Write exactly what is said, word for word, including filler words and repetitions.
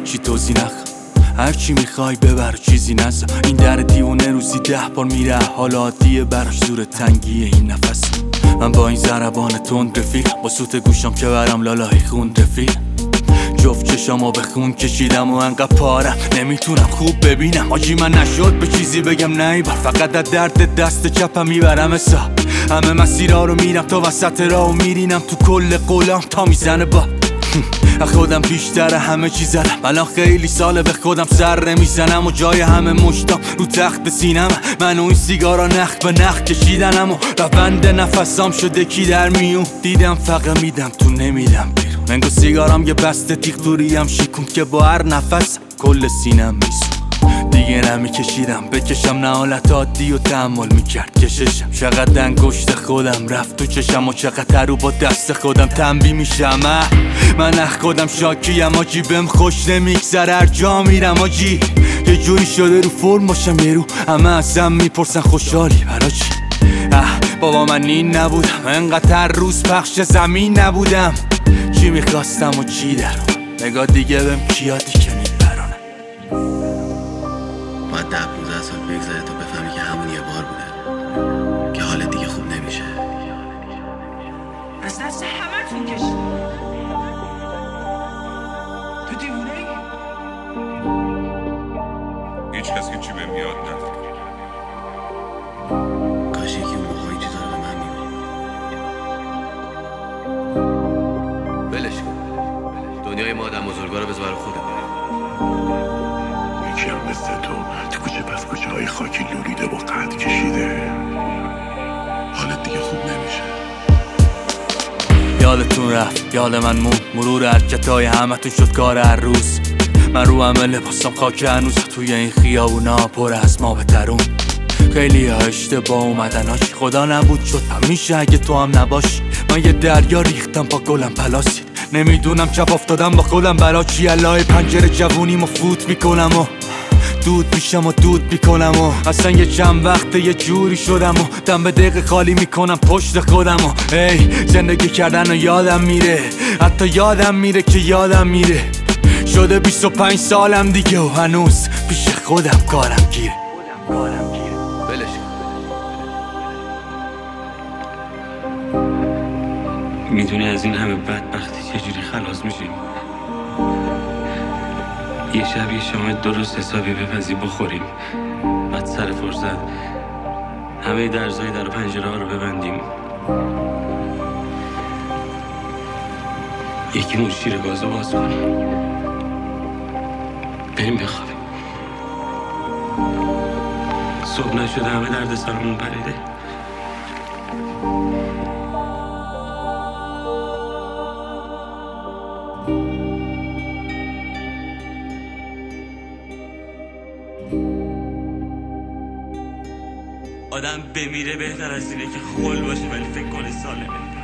هیچی توضیح نخ، هرچی میخوای ببر چیزی نزا. این در دیوونه روزی ده بار میره، حال عادیه براش زور تنگیه این نفس. من با این ضربان تند رفیق، با سوت گوشم که برم لالای خون رفیق. جفت چشامو به خون کشیدم و انقدر پارم نمیتونم خوب ببینم. آجی من نشد به چیزی بگم نیبر، فقط از درد دست چپم میبرم حساب. همه مسیرها رو میرم تا وسط راه و میرینم تو کل قولام تا میزنه با خودم بیشتر همه چیز زدم. الان خیلی ساله به خودم سر نمیزنم و جای همه مشتام رو تخت سینم. من و این سیگارا نخ به نخ کشیدنم و روند نفسام شده کی در میون. دیدم فقط میدم تو نمیدم بیرون. منگو سیگارام یه بسته تیغ توریم شیکون که با هر نفس کل سینم میسون. دیگه نمیکشیدم بکشم، نه حالت عادی و تحمل میکرد کششم. چقدر انگشت خودم رفت تو چشم و چقدر رو با دست خودم تنبیه میشم. من اخ خودم شاکیم آجی، بهم خوش نمیگذره هر جا میرم آجی. یه جوری شده رو فرم باشم یه رو همه ازم میپرسن خوشحالی برا چی؟ اه بابا من این نبودم، انقدر هر روز پخش زمین نبودم. چی میخواستم و چی درم، نگاه دیگه بهم کیادی که میبرانم. باید ده پونزده سال بگذره تا بفهمی که همون یه بار بوده که حالت دیگه خوب نمیشه. از دست همه تون کشید. تو دیوونه ای؟ هیچ کسی که چی بهم یاد نداره. کاش یکی اون موقع این چیزا رو به من میگفت. ولش کن، دنیای ما آدم بزرگا رو بذار خودت. یکی هم مثل تو تو کوچه پس کوچه های خاکی لولیده و قد کشیده، حالت دیگه خوب نمیشه. یادتون رفت یاد من مون، مرور حرکتای همتون شد کار هر روز. من رو همه لباسم خاک هنوز، توی این خیابونا پر از ما به ترون. خیلی ها اشتباه اومدن آجی، خدا نبود شد همیشه اگه تو هم نباشی. من یه دریا ریختم پا گلم پلاسی، نمیدونم چپ افتادم با خودم برا چی. الهی پنجره جوونیمو فوت میکنم و دود میشم و دود میکنم و اصلا یه چند وقته یه جوری شدم و دم به دقیقه خالی میکنم پشت خودم و ای زندگی کردن و یادم میره، حتی یادم میره که یادم میره. شده بیست و پنج سالم دیگه و هنوز پیش خودم کارم گیره. ولش کن. میدونی از این همه بدبختی چجوری خلاص میشیم؟ یه شب یه شام درست حسابی بپزی بخوریم، بعد سر فرصت همه درزای در و پنجره ها رو ببندیم، یکیمون شیر گازو باز کنیم، بریم بخوابیم. صبح نشده همه درد سرمون پریده. آدم بمیره بهتر از اینه که خل باشه ولی فکر کنه سالمه.